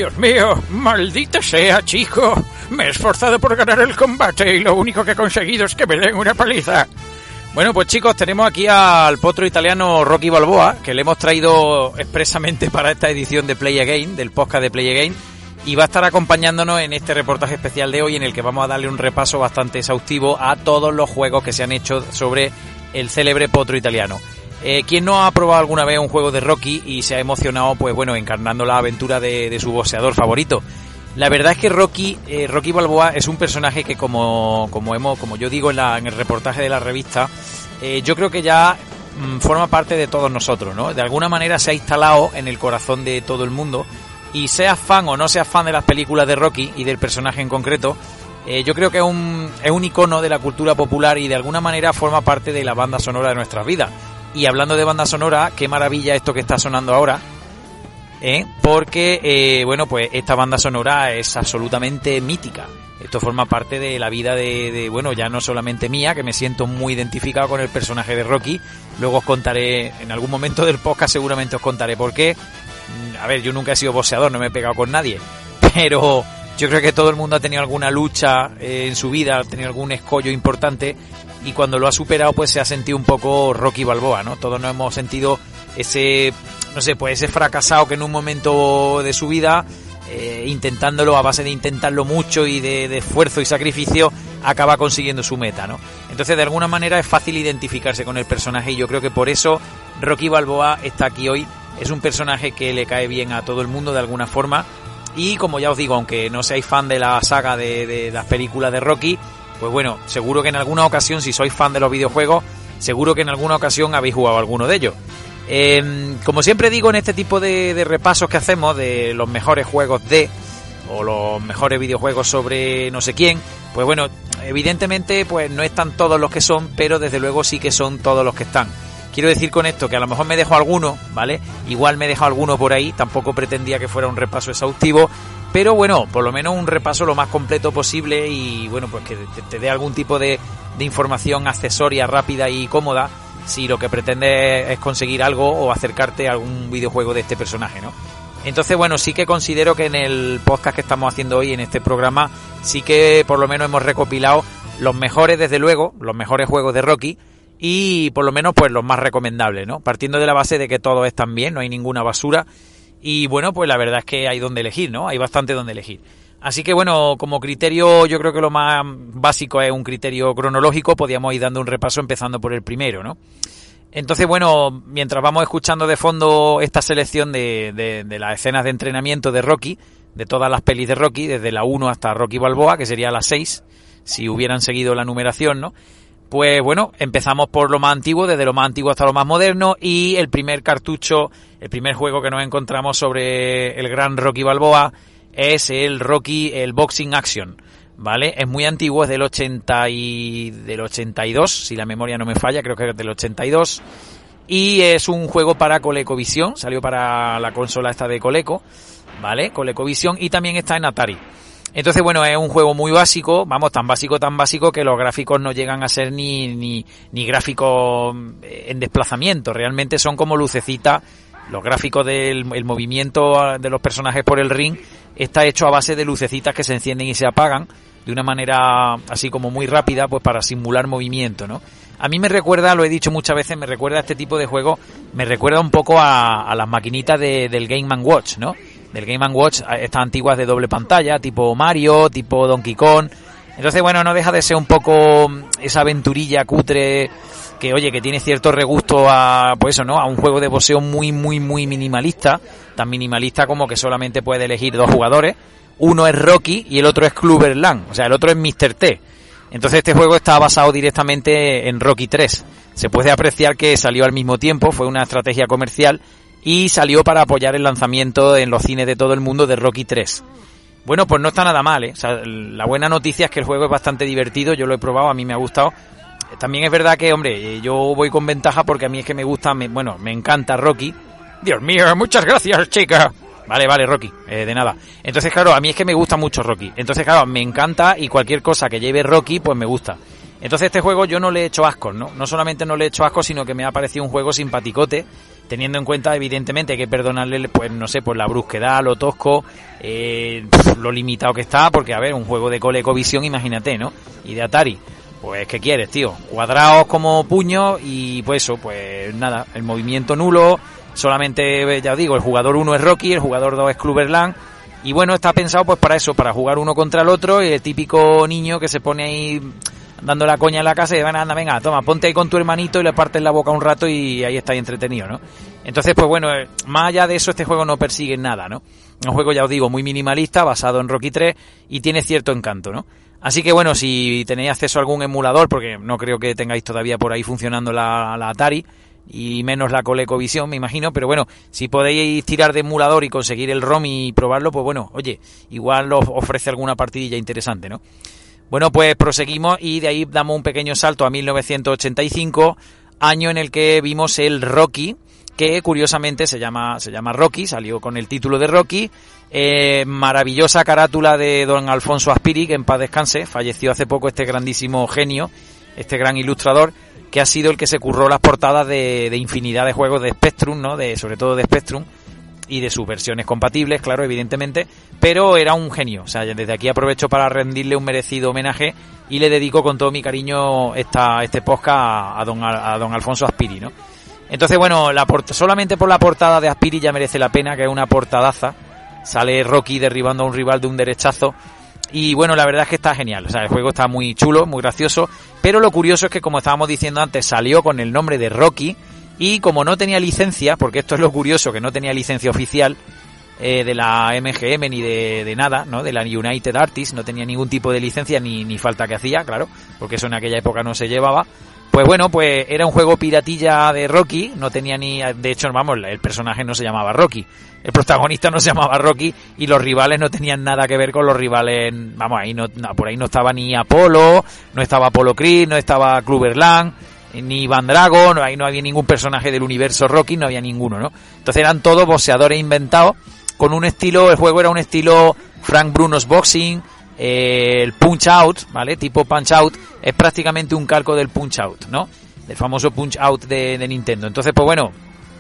Dios mío, maldita sea, chico. Me he esforzado por ganar el combate y lo único que he conseguido es que me den una paliza. Bueno, pues chicos, tenemos aquí al potro italiano Rocky Balboa, que le hemos traído expresamente para esta edición de Play Again, del podcast de Play Again, y va a estar acompañándonos en este reportaje especial de hoy, en el que vamos a darle un repaso bastante exhaustivo a todos los juegos que se han hecho sobre el célebre potro italiano. ¿Quién no ha probado alguna vez un juego de Rocky y se ha emocionado, pues bueno, encarnando la aventura de su boxeador favorito? La verdad es que Rocky Balboa es un personaje que como yo digo en el reportaje de la revista, yo creo que ya forma parte de todos nosotros, ¿no? De alguna manera se ha instalado en el corazón de todo el mundo, y seas fan o no seas fan de las películas de Rocky y del personaje en concreto, yo creo que es un icono de la cultura popular y de alguna manera forma parte de la banda sonora de nuestras vidas. Y hablando de banda sonora, qué maravilla esto que está sonando ahora, porque bueno, pues esta banda sonora es absolutamente mítica. Esto forma parte de la vida de bueno, ya no solamente mía, que me siento muy identificado con el personaje de Rocky. Luego os contaré, en algún momento del podcast seguramente os contaré por qué. A ver, yo nunca he sido boxeador, no me he pegado con nadie, pero yo creo que todo el mundo ha tenido alguna lucha en su vida, ha tenido algún escollo importante, y cuando lo ha superado pues se ha sentido un poco Rocky Balboa, ¿no? Todos nos hemos sentido ese fracasado que en un momento de su vida, intentándolo, a base de intentarlo mucho y de esfuerzo y sacrificio, acaba consiguiendo su meta, ¿no? Entonces, de alguna manera es fácil identificarse con el personaje, y yo creo que por eso Rocky Balboa está aquí hoy. Es un personaje que le cae bien a todo el mundo de alguna forma, y como ya os digo, aunque no seáis fan de la saga de las películas de Rocky, pues bueno, seguro que en alguna ocasión, si sois fan de los videojuegos, seguro que en alguna ocasión habéis jugado alguno de ellos. Como siempre digo en este tipo de repasos que hacemos de los mejores juegos o los mejores videojuegos sobre no sé quién, pues bueno, evidentemente pues no están todos los que son, pero desde luego sí que son todos los que están. Quiero decir con esto que a lo mejor me dejo alguno, ¿vale? Igual me dejo alguno por ahí, tampoco pretendía que fuera un repaso exhaustivo, pero bueno, por lo menos un repaso lo más completo posible, y bueno, pues que te dé algún tipo de información accesoria, rápida y cómoda, si lo que pretendes es conseguir algo o acercarte a algún videojuego de este personaje, ¿no? Entonces, bueno, sí que considero que en el podcast que estamos haciendo hoy, en este programa, sí que por lo menos hemos recopilado los mejores, desde luego, los mejores juegos de Rocky, y por lo menos pues los más recomendables, ¿no? Partiendo de la base de que todos están bien, no hay ninguna basura, y bueno, pues la verdad es que hay donde elegir, ¿no? Hay bastante donde elegir. Así que bueno, como criterio, yo creo que lo más básico es un criterio cronológico. Podíamos ir dando un repaso empezando por el primero, ¿no? Entonces, bueno, mientras vamos escuchando de fondo esta selección de las escenas de entrenamiento de Rocky, de todas las pelis de Rocky, desde la 1 hasta Rocky Balboa, que sería la 6, si hubieran seguido la numeración, ¿no? Pues bueno, empezamos por lo más antiguo, desde lo más antiguo hasta lo más moderno, y el primer cartucho, el primer juego que nos encontramos sobre el gran Rocky Balboa es el Rocky, el Boxing Action, ¿vale? Es muy antiguo, es del 82, si la memoria no me falla, creo que es del 82, y es un juego para ColecoVision, salió para la consola esta de Coleco, ¿vale? ColecoVision, y también está en Atari. Entonces, bueno, es un juego muy básico, vamos, tan básico que los gráficos no llegan a ser ni gráficos en desplazamiento, realmente son como lucecitas. Los gráficos del movimiento de los personajes por el ring está hecho a base de lucecitas que se encienden y se apagan de una manera así como muy rápida, pues para simular movimiento, ¿no? A mí me recuerda, lo he dicho muchas veces, me recuerda a este tipo de juego, me recuerda un poco a las maquinitas del Game & Watch, ¿no? Del Game & Watch, estas antiguas de doble pantalla, tipo Mario, tipo Donkey Kong. Entonces, bueno, no deja de ser un poco esa aventurilla cutre que, oye, que tiene cierto regusto a, pues eso, ¿no? A un juego de boxeo muy minimalista, tan minimalista como que solamente puede elegir dos jugadores. Uno es Rocky y el otro es Clubber Lang, o sea, el otro es Mr. T. Entonces este juego está basado directamente en Rocky 3. Se puede apreciar que salió al mismo tiempo, fue una estrategia comercial, y salió para apoyar el lanzamiento en los cines de todo el mundo de Rocky 3. Bueno, pues no está nada mal, ¿eh? O sea, la buena noticia es que el juego es bastante divertido, yo lo he probado, a mí me ha gustado. También es verdad que, hombre, yo voy con ventaja porque a mí es que me gusta, me encanta Rocky. Dios mío, muchas gracias, chica. Vale, Rocky, de nada. Entonces, claro, a mí es que me gusta mucho Rocky. Entonces, claro, me encanta, y cualquier cosa que lleve Rocky, pues me gusta. Entonces este juego yo no le he hecho ascos, ¿no? No solamente no le he hecho ascos, sino que me ha parecido un juego simpaticote, teniendo en cuenta, evidentemente, hay que perdonarle, pues no sé, pues la brusquedad, lo tosco, lo limitado que está, porque, a ver, un juego de ColecoVision, imagínate, ¿no? Y de Atari, pues, ¿qué quieres, tío? Cuadrados como puños y, pues eso, pues nada, el movimiento nulo, solamente, ya os digo, el jugador 1 es Rocky, el jugador 2 es Clubberland, y bueno, está pensado pues para eso, para jugar uno contra el otro, y el típico niño que se pone ahí dando la coña en la casa y van, anda, venga, toma, ponte ahí con tu hermanito y le partes la boca un rato y ahí estáis entretenido, ¿no? Entonces, pues bueno, más allá de eso, este juego no persigue nada, ¿no? Un juego, ya os digo, muy minimalista, basado en Rocky 3 y tiene cierto encanto, ¿no? Así que bueno, si tenéis acceso a algún emulador, porque no creo que tengáis todavía por ahí funcionando la Atari, y menos la ColecoVision, me imagino, pero bueno, si podéis tirar de emulador y conseguir el ROM y probarlo, pues bueno, oye, igual os ofrece alguna partidilla interesante, ¿no? Bueno, pues proseguimos y de ahí damos un pequeño salto a 1985, año en el que vimos el Rocky, que curiosamente se llama Rocky, salió con el título de Rocky, maravillosa carátula de don Alfonso Aspiri, que en paz descanse, falleció hace poco este grandísimo genio, este gran ilustrador, que ha sido el que se curró las portadas de infinidad de juegos de Spectrum, ¿no? Sobre todo de Spectrum, y de sus versiones compatibles, claro, evidentemente, pero era un genio. O sea, desde aquí aprovecho para rendirle un merecido homenaje y le dedico con todo mi cariño este podcast a don Alfonso Aspiri, ¿no? Entonces, bueno, solamente por la portada de Aspiri ya merece la pena, que es una portadaza. Sale Rocky derribando a un rival de un derechazo. Y bueno, la verdad es que está genial. O sea, el juego está muy chulo, muy gracioso. Pero lo curioso es que, como estábamos diciendo antes, salió con el nombre de Rocky. Y como no tenía licencia, porque esto es lo curioso, que no tenía licencia oficial de la MGM ni de nada, ¿no? De la United Artists, no tenía ningún tipo de licencia ni falta que hacía, claro, porque eso en aquella época no se llevaba. Pues bueno, pues era un juego piratilla de Rocky, no tenía de hecho, vamos, el personaje no se llamaba Rocky, el protagonista no se llamaba Rocky y los rivales no tenían nada que ver con los rivales, vamos, por ahí no estaba ni Apolo, no estaba Apollo Creed, no estaba Clubberland, ni Van Drago, ahí no había ningún personaje del universo Rocky, no había ninguno, ¿no? Entonces eran todos boxeadores inventados con un estilo, el juego era un estilo Frank Bruno's Boxing, el Punch Out, ¿vale? Tipo Punch Out, es prácticamente un calco del Punch Out, ¿no? Del famoso Punch Out de Nintendo. Entonces, pues bueno,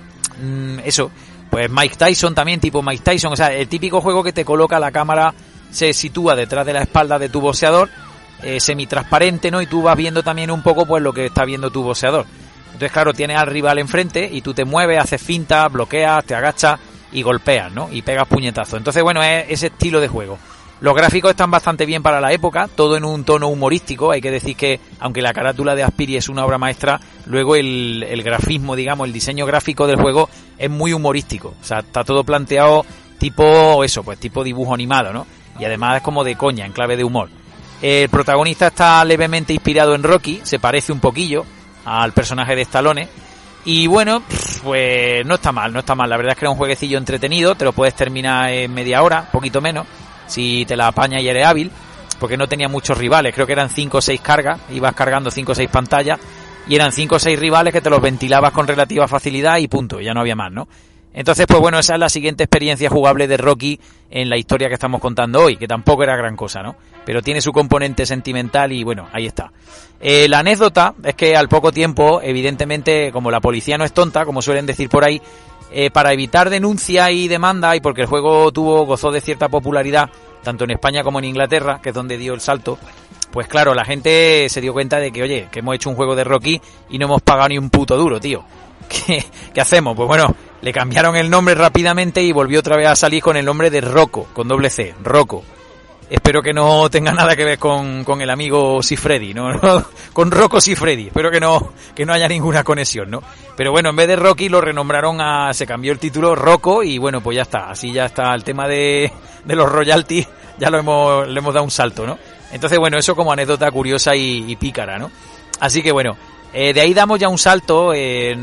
eso, pues Mike Tyson también, tipo Mike Tyson, o sea, el típico juego que te coloca la cámara, se sitúa detrás de la espalda de tu boxeador, semitransparente, ¿no? Y tú vas viendo también un poco pues lo que está viendo tu boxeador. Entonces, claro, tienes al rival enfrente y tú te mueves, haces finta, bloqueas, te agachas y golpeas, ¿no? Y pegas puñetazos. Entonces, bueno, es ese estilo de juego. Los gráficos están bastante bien para la época, todo en un tono humorístico. Hay que decir que, aunque la carátula de Aspiri es una obra maestra, luego el grafismo, digamos, el diseño gráfico del juego es muy humorístico. O sea, está todo planteado tipo eso, pues tipo dibujo animado, ¿no? Y además es como de coña, en clave de humor. El protagonista está levemente inspirado en Rocky, se parece un poquillo al personaje de Stallone. Y bueno, pues no está mal. La verdad es que era un jueguecillo entretenido, te lo puedes terminar en media hora, poquito menos, si te la apañas y eres hábil, porque no tenía muchos rivales, creo que eran 5 o 6 cargas, ibas cargando 5 o 6 pantallas, y eran 5 o 6 rivales que te los ventilabas con relativa facilidad y punto, ya no había más, ¿no? Entonces, pues bueno, esa es la siguiente experiencia jugable de Rocky en la historia que estamos contando hoy, que tampoco era gran cosa, ¿no? Pero tiene su componente sentimental y bueno, ahí está. La anécdota es que al poco tiempo, evidentemente, como la policía no es tonta, como suelen decir por ahí, para evitar denuncia y demanda, y porque el juego gozó de cierta popularidad, tanto en España como en Inglaterra, que es donde dio el salto, pues claro, la gente se dio cuenta de que, oye, que hemos hecho un juego de Rocky y no hemos pagado ni un puto duro, tío. ¿Qué hacemos? Pues bueno, le cambiaron el nombre rápidamente y volvió otra vez a salir con el nombre de Rocco, con doble C, Rocco. Espero que no tenga nada que ver con el amigo Siffredi, ¿no? Con Rocco Siffredi. Espero que no haya ninguna conexión, ¿no? Pero bueno, en vez de Rocky lo renombraron se cambió el título Rocco y bueno, pues ya está. Así ya está el tema de los royalties, ya le hemos dado un salto, ¿no? Entonces, bueno, eso como anécdota curiosa y pícara, ¿no? Así que bueno, de ahí damos ya un salto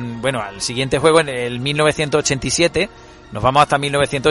al siguiente juego, en el 1987. Nos vamos hasta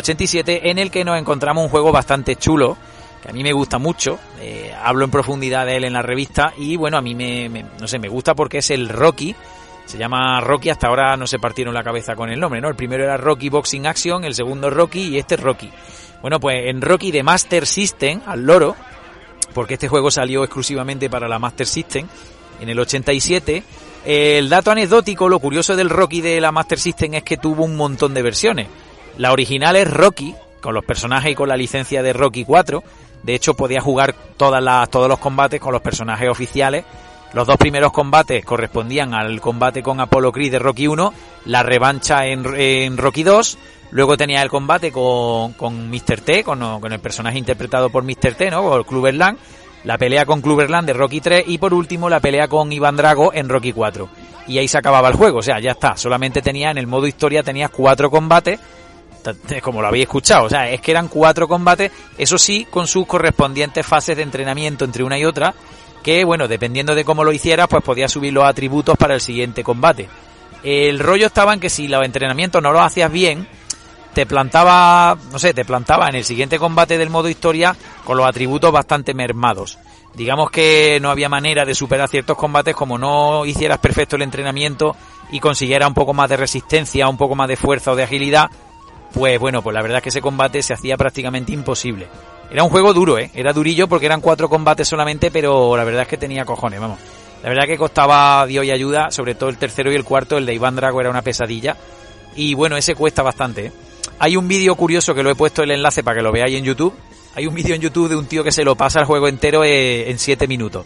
1987, en el que nos encontramos un juego bastante chulo, que a mí me gusta mucho. Hablo en profundidad de él en la revista y bueno, a mí me gusta porque es el Rocky. Se llama Rocky, hasta ahora no se partieron la cabeza con el nombre, ¿no? El primero era Rocky Boxing Action, el segundo Rocky y este es Rocky. Bueno, pues en Rocky de Master System, al loro, porque este juego salió exclusivamente para la Master System, en el 87. El dato anecdótico, lo curioso del Rocky de la Master System es que tuvo un montón de versiones. La original es Rocky, con los personajes y con la licencia de Rocky 4. De hecho, podía jugar todos los combates con los personajes oficiales. Los 2 primeros combates correspondían al combate con Apollo Creed de Rocky 1, la revancha en Rocky 2, luego tenía el combate con Mr. T, con el personaje interpretado por Mr. T, ¿no? Por Clubber Lang, la pelea con Clubber Lang de Rocky 3 y por último la pelea con Iván Drago en Rocky 4. Y ahí se acababa el juego, o sea, ya está, solamente tenía en el modo historia tenías 4 combates, como lo habéis escuchado, o sea, es que eran 4 combates, eso sí, con sus correspondientes fases de entrenamiento entre una y otra, que bueno, dependiendo de cómo lo hicieras, pues podías subir los atributos para el siguiente combate. El rollo estaba en que si los entrenamientos no los hacías bien, te plantaba en el siguiente combate del modo historia con los atributos bastante mermados. Digamos que no había manera de superar ciertos combates como no hicieras perfecto el entrenamiento y consiguieras un poco más de resistencia, un poco más de fuerza o de agilidad, pues bueno, pues la verdad es que ese combate se hacía prácticamente imposible. Era un juego duro, era durillo porque eran 4 combates solamente, pero la verdad es que tenía cojones, vamos. La verdad es que costaba Dios y ayuda, sobre todo el tercero y el cuarto, el de Iván Drago era una pesadilla. Y bueno, ese cuesta bastante, Hay un vídeo curioso que lo he puesto el enlace para que lo veáis en YouTube. Hay un vídeo en YouTube de un tío que se lo pasa el juego entero en 7 minutos.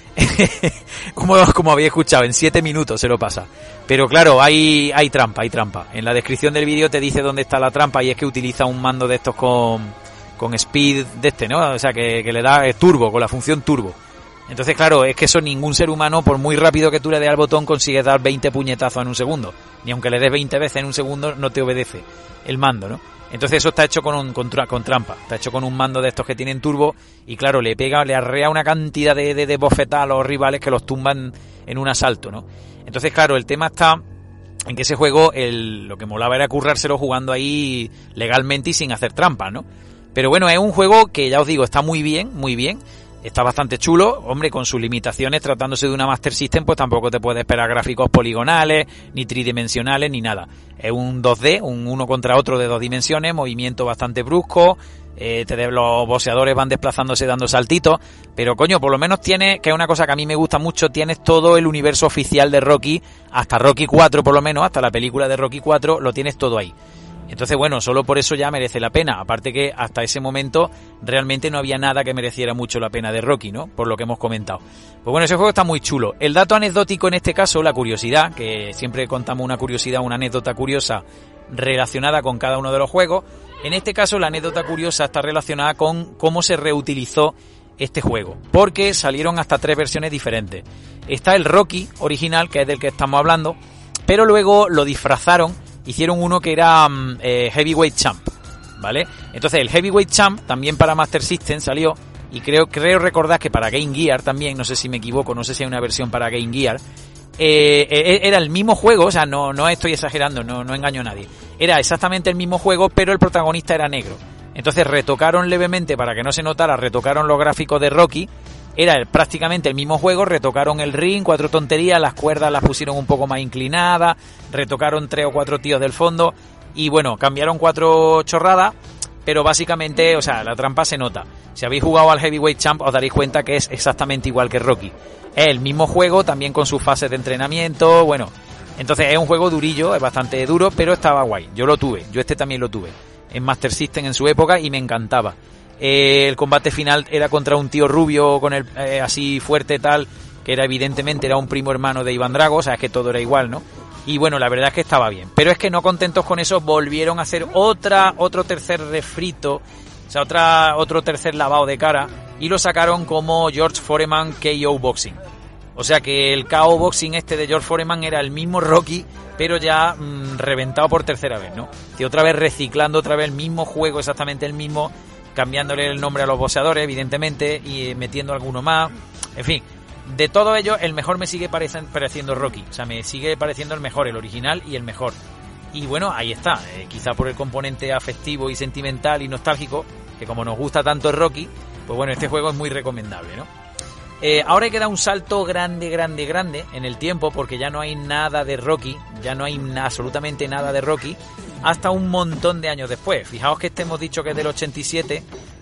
como habéis escuchado, en 7 minutos se lo pasa. Pero claro, hay trampa. En la descripción del vídeo te dice dónde está la trampa y es que utiliza un mando de estos con speed de este, ¿no? O sea, que le da turbo, con la función turbo. Entonces, claro, es que eso ningún ser humano, por muy rápido que tú le des al botón, consigues dar 20 puñetazos en un segundo. Ni aunque le des 20 veces en un segundo, no te obedece el mando, ¿no? Entonces eso está hecho con trampa, está hecho con un mando de estos que tienen turbo y claro, le arrea una cantidad de bofetadas a los rivales que los tumban en un asalto, ¿no? Entonces claro, el tema está en que ese juego, lo que molaba era currárselo jugando ahí legalmente y sin hacer trampas, ¿no? Pero bueno, es un juego que ya os digo, está muy bien, está bastante chulo, hombre, con sus limitaciones, tratándose de una Master System, pues tampoco te puedes esperar gráficos poligonales, ni tridimensionales, ni nada. Es un 2D, un uno contra otro de 2 dimensiones, movimiento bastante brusco, los boxeadores van desplazándose dando saltitos, pero coño, por lo menos tienes, que es una cosa que a mí me gusta mucho, tienes todo el universo oficial de Rocky, hasta Rocky 4 por lo menos, hasta la película de Rocky 4, lo tienes todo ahí. Entonces, bueno, solo por eso ya merece la pena. Aparte que hasta ese momento realmente no había nada que mereciera mucho la pena de Rocky, ¿no? Por lo que hemos comentado. Pues bueno, ese juego está muy chulo. El dato anecdótico en este caso, la curiosidad, que siempre contamos una curiosidad, una anécdota curiosa relacionada con cada uno de los juegos. En este caso, la anécdota curiosa está relacionada con cómo se reutilizó este juego. Porque salieron hasta 3 versiones diferentes. Está el Rocky original, que es del que estamos hablando, pero luego lo disfrazaron. Hicieron uno que era Heavyweight Champ, ¿vale? Entonces el Heavyweight Champ también para Master System salió y creo recordar que para Game Gear también, no sé si me equivoco, no sé si hay una versión para Game Gear, era el mismo juego, o sea, no estoy exagerando, no engaño a nadie, era exactamente el mismo juego, pero el protagonista era negro. Entonces retocaron levemente, para que no se notara, retocaron los gráficos de Rocky. Era prácticamente el mismo juego, retocaron el ring, 4 tonterías, las cuerdas las pusieron un poco más inclinadas, retocaron 3 o 4 tíos del fondo y bueno, cambiaron 4 chorradas, pero básicamente, o sea, la trampa se nota. Si habéis jugado al Heavyweight Champ os daréis cuenta que es exactamente igual que Rocky. Es el mismo juego, también con sus fases de entrenamiento, bueno, entonces es un juego durillo, es bastante duro, pero estaba guay. Yo este también lo tuve en Master System en su época y me encantaba. El combate final era contra un tío rubio con el así fuerte tal, que evidentemente era un primo hermano de Iván Drago, o sea, es que todo era igual, ¿no? Y bueno, la verdad es que estaba bien. Pero es que no contentos con eso, volvieron a hacer otro tercer refrito, o sea, otro tercer lavado de cara, y lo sacaron como George Foreman KO Boxing. O sea que el KO Boxing este de George Foreman era el mismo Rocky, pero ya reventado por tercera vez, ¿no? Y otra vez reciclando otra vez el mismo juego, exactamente el mismo, cambiándole el nombre a los boxeadores, evidentemente, y metiendo alguno más. En fin, de todo ello, el mejor me sigue pareciendo Rocky. O sea, me sigue pareciendo el mejor, el original y el mejor. Y bueno, ahí está. Quizá por el componente afectivo y sentimental y nostálgico, que como nos gusta tanto el Rocky, pues bueno, este juego es muy recomendable, ¿no? Ahora hay que dar un salto grande en el tiempo, porque ya no hay nada de Rocky, ya no hay absolutamente nada de Rocky, hasta un montón de años después. Fijaos que hemos dicho que es del 87,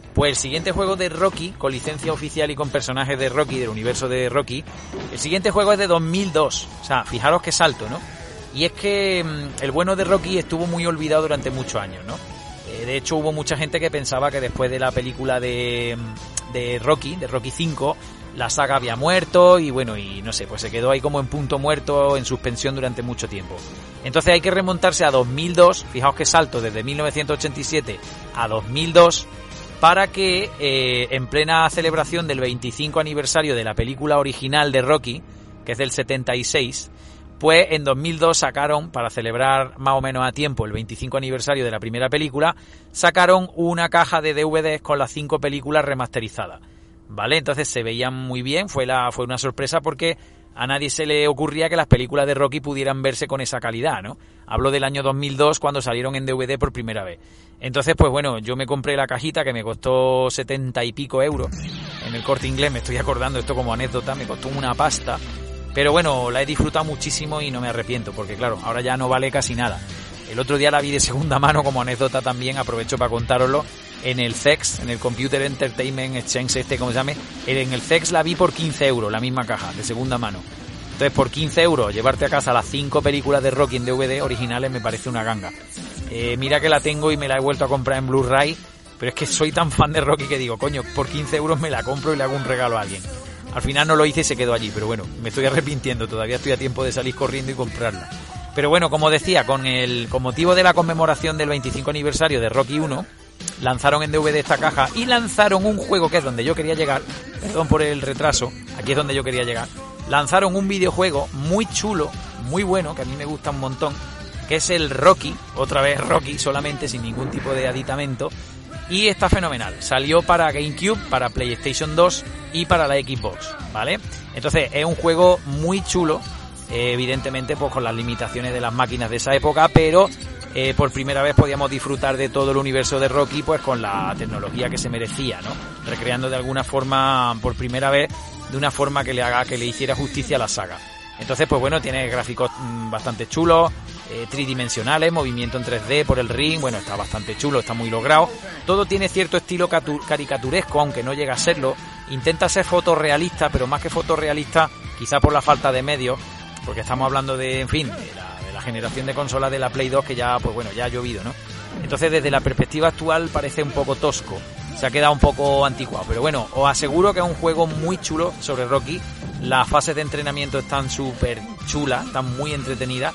Pues el siguiente juego de Rocky, con licencia oficial y con personajes de Rocky, del universo de Rocky, el siguiente juego es de 2002. O sea, fijaros qué salto, ¿no? Y es que el bueno de Rocky estuvo muy olvidado durante muchos años, ¿no? De hecho, hubo mucha gente que pensaba que después de la película de Rocky 5, la saga había muerto y bueno, y no sé, pues se quedó ahí como en punto muerto, en suspensión durante mucho tiempo. Entonces hay que remontarse a 2002, fijaos que salto desde 1987 a 2002, para que en plena celebración del 25 aniversario de la película original de Rocky, que es del 76, pues en 2002 sacaron, para celebrar más o menos a tiempo el 25 aniversario de la primera película, sacaron una caja de DVDs con las 5 películas remasterizadas, ¿vale? Entonces se veían muy bien, fue una sorpresa porque a nadie se le ocurría que las películas de Rocky pudieran verse con esa calidad, ¿no? Hablo del año 2002 cuando salieron en DVD por primera vez. Entonces, pues bueno, yo me compré la cajita que me costó 70 y pico euros en el Corte Inglés, me estoy acordando esto como anécdota, me costó una pasta. Pero bueno, la he disfrutado muchísimo y no me arrepiento, porque claro, ahora ya no vale casi nada. El otro día la vi de segunda mano como anécdota también, aprovecho para contároslo, en el CEX, en el Computer Entertainment Exchange como se llame, en el CEX la vi por 15 euros, la misma caja, de segunda mano. Entonces por 15 euros llevarte a casa las 5 películas de Rocky en DVD originales me parece una ganga. Mira que la tengo y me la he vuelto a comprar en Blu-ray, pero es que soy tan fan de Rocky que digo, coño, por 15 euros me la compro y le hago un regalo a alguien. Al final no lo hice y se quedó allí, pero bueno, me estoy arrepintiendo, todavía estoy a tiempo de salir corriendo y comprarla. Pero bueno, como decía, con motivo de la conmemoración del 25 aniversario de Rocky 1, lanzaron en DVD esta caja y lanzaron un juego que es donde yo quería llegar, perdón por el retraso, aquí es donde yo quería llegar, lanzaron un videojuego muy chulo, muy bueno, que a mí me gusta un montón, que es el Rocky, otra vez Rocky, solamente sin ningún tipo de aditamento, y está fenomenal. Salió para GameCube, para PlayStation 2 y para la Xbox, ¿vale? Entonces es un juego muy chulo, evidentemente pues con las limitaciones de las máquinas de esa época, pero por primera vez podíamos disfrutar de todo el universo de Rocky pues con la tecnología que se merecía, ¿no? Recreando de alguna forma, por primera vez, de una forma que le hiciera justicia a la saga. Entonces, pues bueno, tiene gráficos bastante chulos, tridimensionales, movimiento en 3D por el ring, bueno, está bastante chulo, está muy logrado. Todo tiene cierto estilo caricaturesco, aunque no llega a serlo. Intenta ser fotorrealista, pero más que fotorrealista, quizá por la falta de medios, porque estamos hablando de, en fin, de la generación de consolas de la Play 2 que ya, pues bueno, ya ha llovido, ¿no? Entonces, desde la perspectiva actual parece un poco tosco, se ha quedado un poco anticuado, pero bueno, os aseguro que es un juego muy chulo sobre Rocky. Las fases de entrenamiento están súper chulas, están muy entretenidas.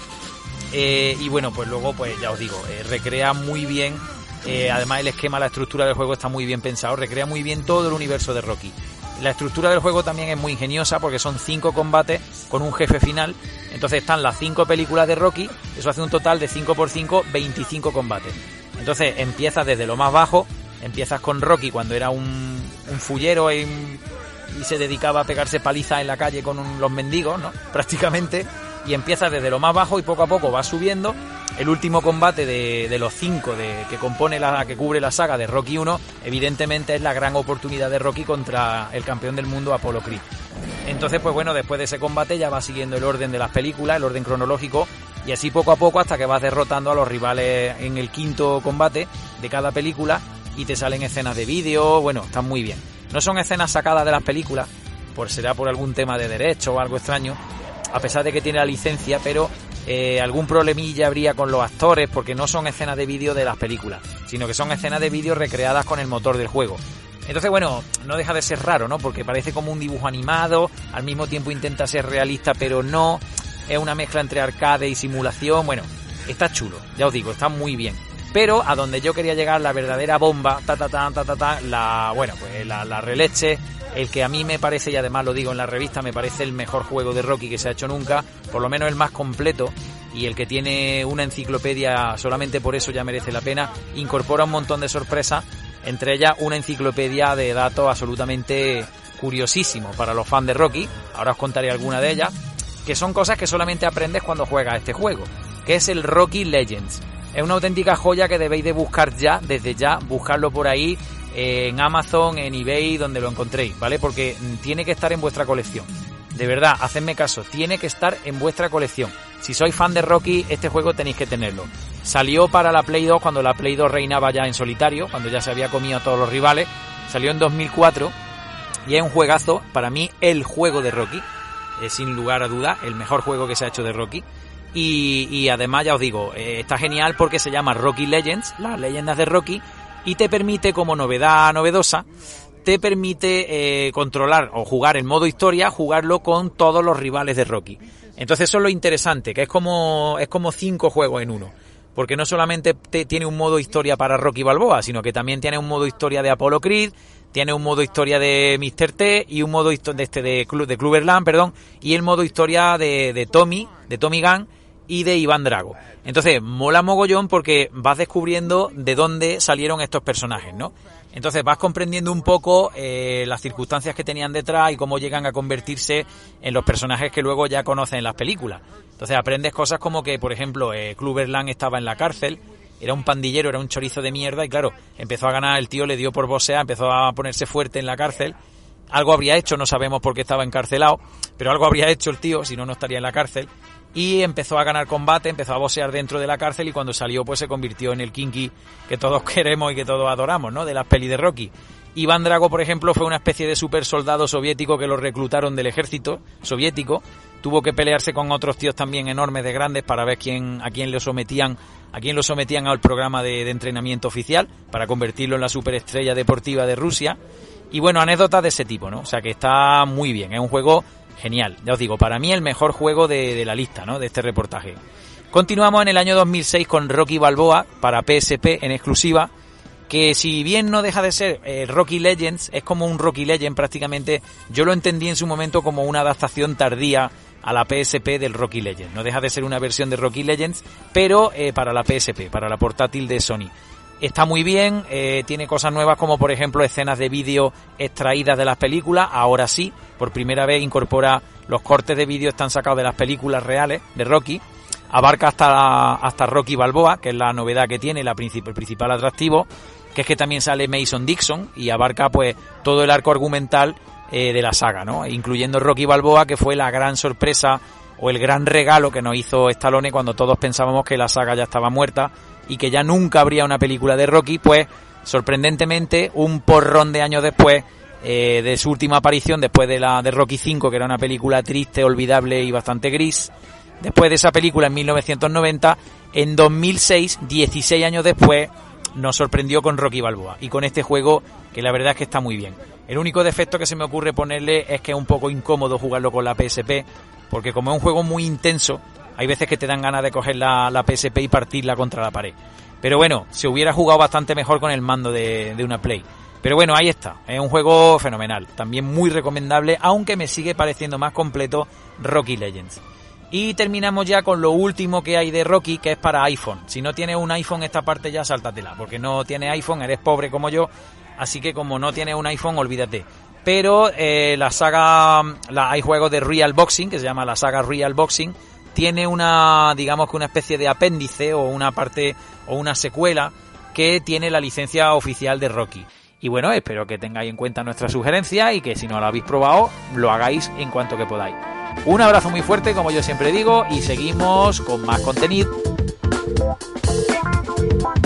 Y bueno, pues luego, pues ya os digo, recrea muy bien. Además, el esquema, la estructura del juego está muy bien pensado. Recrea muy bien todo el universo de Rocky. La estructura del juego también es muy ingeniosa porque son 5 combates con un jefe final. Entonces están las 5 películas de Rocky. Eso hace un total de 5 por 5, 25 combates. Entonces empiezas desde lo más bajo. Empiezas con Rocky cuando era un fullero y se dedicaba a pegarse palizas en la calle con los mendigos, ¿no? Prácticamente. Y empiezas desde lo más bajo y poco a poco vas subiendo. El último combate de los 5 que compone que cubre la saga de Rocky 1, evidentemente es la gran oportunidad de Rocky contra el campeón del mundo Apollo Creed. Entonces, pues bueno, después de ese combate ya vas siguiendo el orden de las películas, el orden cronológico, y así poco a poco hasta que vas derrotando a los rivales en el 5.º combate de cada película y te salen escenas de vídeo. Bueno, están muy bien. No son escenas sacadas de las películas, será por algún tema de derecho o algo extraño, a pesar de que tiene la licencia, pero algún problemilla habría con los actores, porque no son escenas de vídeo de las películas, sino que son escenas de vídeo recreadas con el motor del juego. Entonces, bueno, no deja de ser raro, ¿no? Porque parece como un dibujo animado, al mismo tiempo intenta ser realista, pero no, es una mezcla entre arcade y simulación. Bueno, está chulo, ya os digo, está muy bien. Pero a donde yo quería llegar, la verdadera bomba, la releche, el que a mí me parece, y además lo digo en la revista, me parece el mejor juego de Rocky que se ha hecho nunca, por lo menos el más completo, y el que tiene una enciclopedia, solamente por eso ya merece la pena, incorpora un montón de sorpresas, entre ellas una enciclopedia de datos absolutamente curiosísimos para los fans de Rocky. Ahora os contaré alguna de ellas, que son cosas que solamente aprendes cuando juegas este juego, que es el Rocky Legends. Es una auténtica joya que debéis de buscar ya, desde ya, buscarlo por ahí, en Amazon, en eBay, donde lo encontréis, ¿vale? Porque tiene que estar en vuestra colección. De verdad, hacedme caso, tiene que estar en vuestra colección. Si sois fan de Rocky, este juego tenéis que tenerlo. Salió para la Play 2 cuando la Play 2 reinaba ya en solitario, cuando ya se había comido a todos los rivales. Salió en 2004 y es un juegazo, para mí el juego de Rocky, sin lugar a duda, el mejor juego que se ha hecho de Rocky. Y además, ya os digo, está genial porque se llama Rocky Legends, las leyendas de Rocky, y te permite, como novedad novedosa, te permite controlar o jugar en modo historia, jugarlo con todos los rivales de Rocky. Entonces eso es lo interesante, que es como 5 juegos en uno. Porque no solamente tiene un modo historia para Rocky Balboa, sino que también tiene un modo historia de Apollo Creed, tiene un modo historia de Mr. T y un modo de Clubberland, perdón, y el modo historia de Tommy Gunn y de Iván Drago. Entonces, mola mogollón porque vas descubriendo de dónde salieron estos personajes, ¿no? Entonces vas comprendiendo un poco las circunstancias que tenían detrás y cómo llegan a convertirse en los personajes que luego ya conocen en las películas. Entonces aprendes cosas como que, por ejemplo, Clubberland estaba en la cárcel, era un pandillero, era un chorizo de mierda y claro, empezó a ganar, el tío le dio por boxear, empezó a ponerse fuerte en la cárcel. Algo habría hecho, no sabemos por qué estaba encarcelado, pero algo habría hecho el tío, si no, no estaría en la cárcel. Y empezó a ganar combate, empezó a boxear dentro de la cárcel y cuando salió pues se convirtió en el Kinky que todos queremos y que todos adoramos, ¿no? De las pelis de Rocky. Iván Drago, por ejemplo, fue una especie de super soldado soviético que lo reclutaron del ejército soviético. Tuvo que pelearse con otros tíos también enormes de grandes para ver a quién lo sometían al programa de entrenamiento oficial para convertirlo en la superestrella deportiva de Rusia. Y bueno, anécdotas de ese tipo, ¿no? O sea que está muy bien, es un juego genial. Ya os digo, para mí el mejor juego de la lista, ¿no? De este reportaje. Continuamos en el año 2006 con Rocky Balboa para PSP en exclusiva, que si bien no deja de ser Rocky Legends, es como un Rocky Legend prácticamente. Yo lo entendí en su momento como una adaptación tardía a la PSP del Rocky Legends. No deja de ser una versión de Rocky Legends, pero para la PSP, para la portátil de Sony. Está muy bien, tiene cosas nuevas como por ejemplo escenas de vídeo extraídas de las películas. Ahora sí, por primera vez incorpora los cortes de vídeo, están sacados de las películas reales de Rocky. Abarca hasta Rocky Balboa, que es la novedad que tiene, el principal atractivo, que es que también sale Mason Dixon y abarca pues todo el arco argumental de la saga, ¿no? Incluyendo Rocky Balboa, que fue la gran sorpresa o el gran regalo que nos hizo Stallone cuando todos pensábamos que la saga ya estaba muerta y que ya nunca habría una película de Rocky. Pues sorprendentemente, un porrón de años después de su última aparición, después de Rocky V, que era una película triste, olvidable y bastante gris, después de esa película en 1990, en 2006, 16 años después, nos sorprendió con Rocky Balboa y con este juego que la verdad es que está muy bien. El único defecto que se me ocurre ponerle es que es un poco incómodo jugarlo con la PSP, porque como es un juego muy intenso, hay veces que te dan ganas de coger la PSP y partirla contra la pared. Pero bueno, se hubiera jugado bastante mejor con el mando de una Play. Pero bueno, ahí está, es un juego fenomenal, también muy recomendable, aunque me sigue pareciendo más completo Rocky Legends. Y terminamos ya con lo último que hay de Rocky, que es para iPhone. Si no tienes un iPhone, esta parte ya sáltatela, porque no tienes iPhone, eres pobre como yo, así que como no tienes un iPhone, olvídate. Pero la saga, hay juegos de Real Boxing, que se llama la saga Real Boxing, tiene una especie de apéndice o una parte o una secuela que tiene la licencia oficial de Rocky. Y bueno, espero que tengáis en cuenta nuestra sugerencia y que si no lo habéis probado, lo hagáis en cuanto que podáis. Un abrazo muy fuerte, como yo siempre digo, y seguimos con más contenido.